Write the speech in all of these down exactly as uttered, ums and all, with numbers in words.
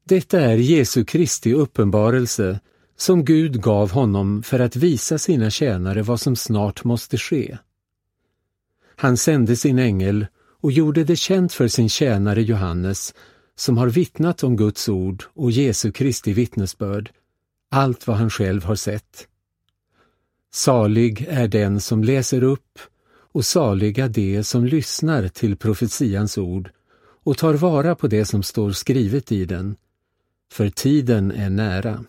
Detta är Jesu Kristi uppenbarelse som Gud gav honom för att visa sina tjänare vad som snart måste ske. Han sände sin ängel och gjorde det känt för sin tjänare Johannes, som har vittnat om Guds ord och Jesu Kristi vittnesbörd, allt vad han själv har sett. Salig är den som läser upp och saliga de som lyssnar till profetians ord och tar vara på det som står skrivet i den, för tiden är nära.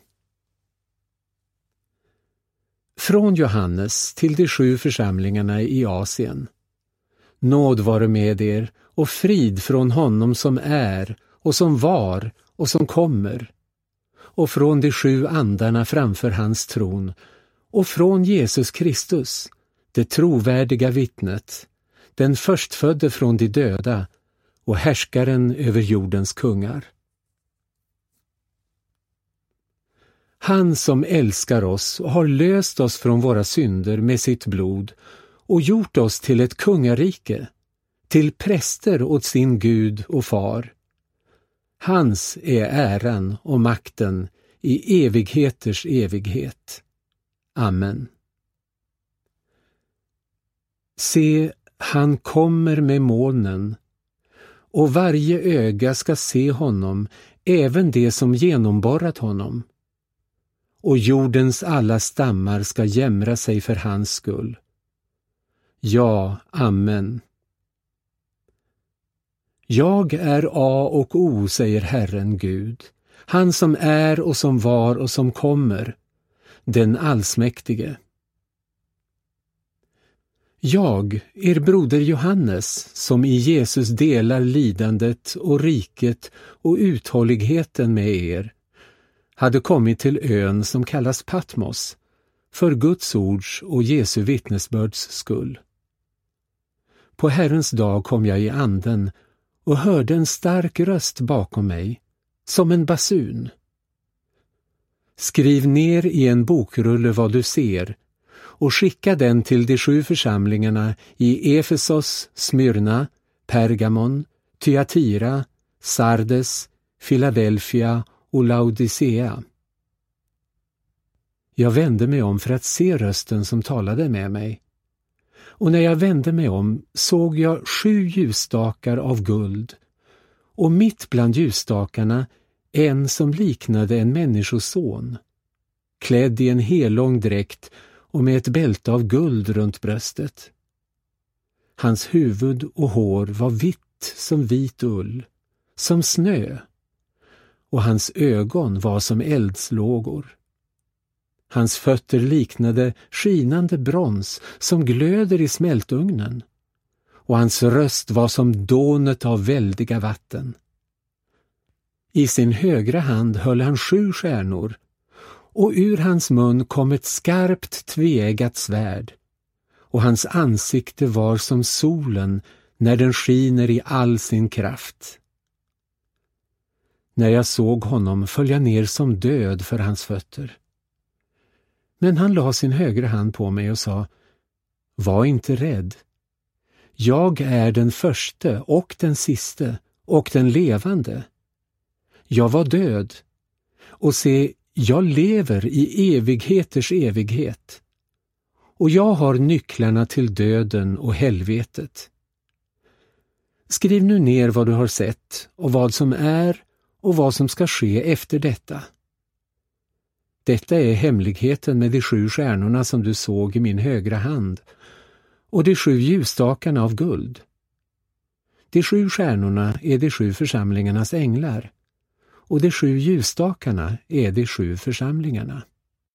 Från Johannes till de sju församlingarna i Asien. Nåd vare med er och frid från honom som är och som var och som kommer, och från de sju andarna framför hans tron, och från Jesus Kristus, det trovärdiga vittnet, den förstfödde från de döda och härskaren över jordens kungar. Han som älskar oss och har löst oss från våra synder med sitt blod och gjort oss till ett kungarike, till präster åt sin Gud och far. Hans är äran och makten i evigheters evighet. Amen. Se, han kommer med molnen, och varje öga ska se honom, även det som genomborrat honom. Och jordens alla stammar ska jämra sig för hans skull. Ja, amen. Jag är A och O, säger Herren Gud, han som är och som var och som kommer, den allsmäktige. Jag, er broder Johannes, som i Jesus delar lidandet och riket och uthålligheten med er, hade kommit till ön som kallas Patmos, för Guds ords och Jesu vittnesbörds skull. På Herrens dag kom jag i anden och hörde en stark röst bakom mig, som en basun. Skriv ner i en bokrulle vad du ser och skicka den till de sju församlingarna i Efesos, Smyrna, Pergamon, Thyatira, Sardes, Philadelphia och Laodicea. Jag vände mig om för att se rösten som talade med mig. Och när jag vände mig om såg jag sju ljusstakar av guld, och mitt bland ljusstakarna en som liknade en människoson, klädd i en helång dräkt och med ett bälte av guld runt bröstet. Hans huvud och hår var vitt som vit ull, som snö, och hans ögon var som eldslågor. Hans fötter liknade skinande brons som glöder i smältugnen, och hans röst var som dånet av väldiga vatten. I sin högra hand höll han sju stjärnor, och ur hans mun kom ett skarpt tveeggat svärd, och hans ansikte var som solen när den skiner i all sin kraft. När jag såg honom föll jag ner som död för hans fötter. Men han la sin högra hand på mig och sa: Var inte rädd. Jag är den förste och den siste och den levande. Jag var död, och se, jag lever i evigheters evighet. Och jag har nycklarna till döden och helvetet. Skriv nu ner vad du har sett och vad som är och vad som ska ske efter detta. Detta är hemligheten med de sju stjärnorna som du såg i min högra hand och de sju ljusstakarna av guld. De sju stjärnorna är de sju församlingarnas änglar, och de sju ljusstakarna är de sju församlingarna.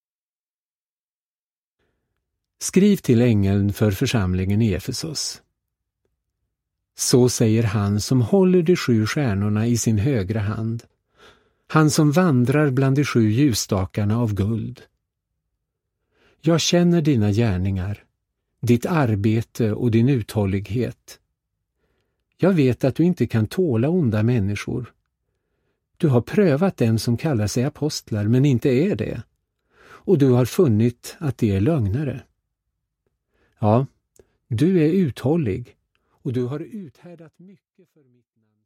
Skriv till ängeln för församlingen i Efesos. Så säger han som håller de sju stjärnorna i sin högra hand, han som vandrar bland de sju ljusstakarna av guld. Jag känner dina gärningar, ditt arbete och din uthållighet. Jag vet att du inte kan tåla onda människor. Du har prövat dem som kallar sig apostlar men inte är det, och du har funnit att de är lögnare. Ja, du är uthållig, och du har uthärdat mycket för mitt namn.